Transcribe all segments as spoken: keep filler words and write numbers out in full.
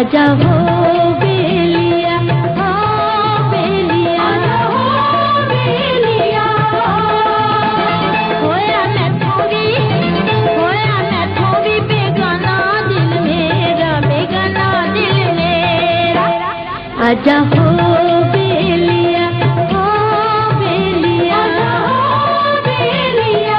आजा हो बेलिया, हो बेलिया, आजा हो बेलिया। होया मैं थोड़ी, होया मैं थोड़ी बेगाना दिल मेरा, बेगाना दिल मेरा। आजा हो बेलिया, हो बेलिया, आजा हो बेलिया।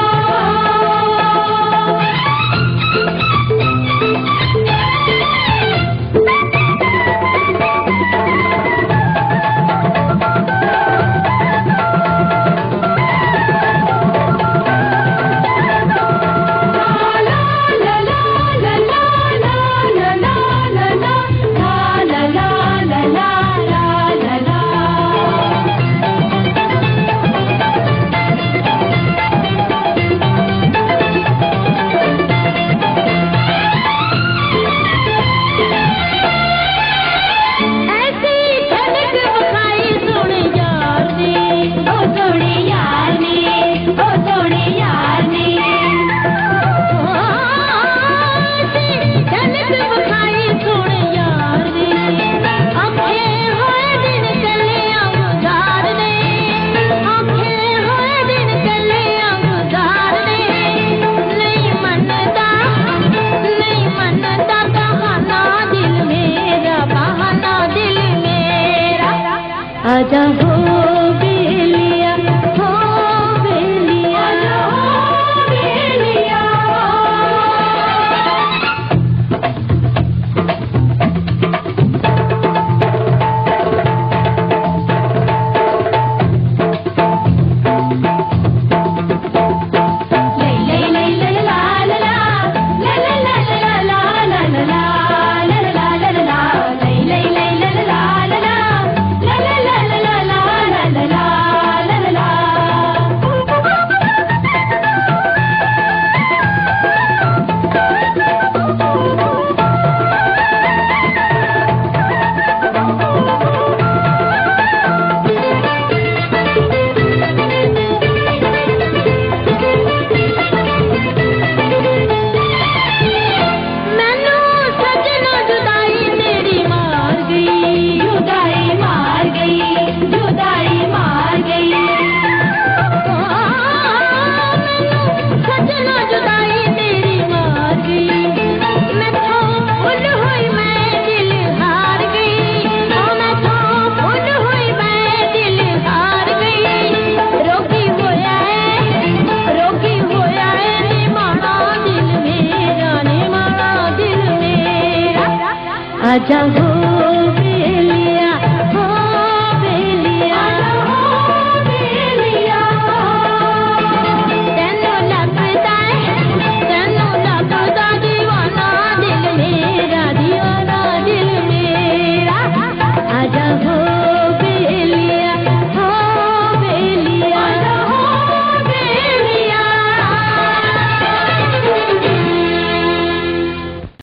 आजा हो बेलिया, हो बेलिया, आजा हो बेलिया। ले ले ले ले ला ला ला, ला ला ला ला ला ला ला ला, ला ला ला ला ला, ले ले ले ले ला ला ला, ला ला ला ला ला ला ला ला ला ला। मैनू सजना जुदाई तेरी मार गई, जुदाई मार गई, जुदाई मार गई। मैनू सजना जुदाई तेरी मार गई। मैं तो फुल हुई मैं दिल हार गई, मैं तो फुल हुई मैं दिल हार गई। रोगी होया है, रोगी होया है नी माड़ा दिल मेरा, नी माड़ा दिल मेरा। आजा हो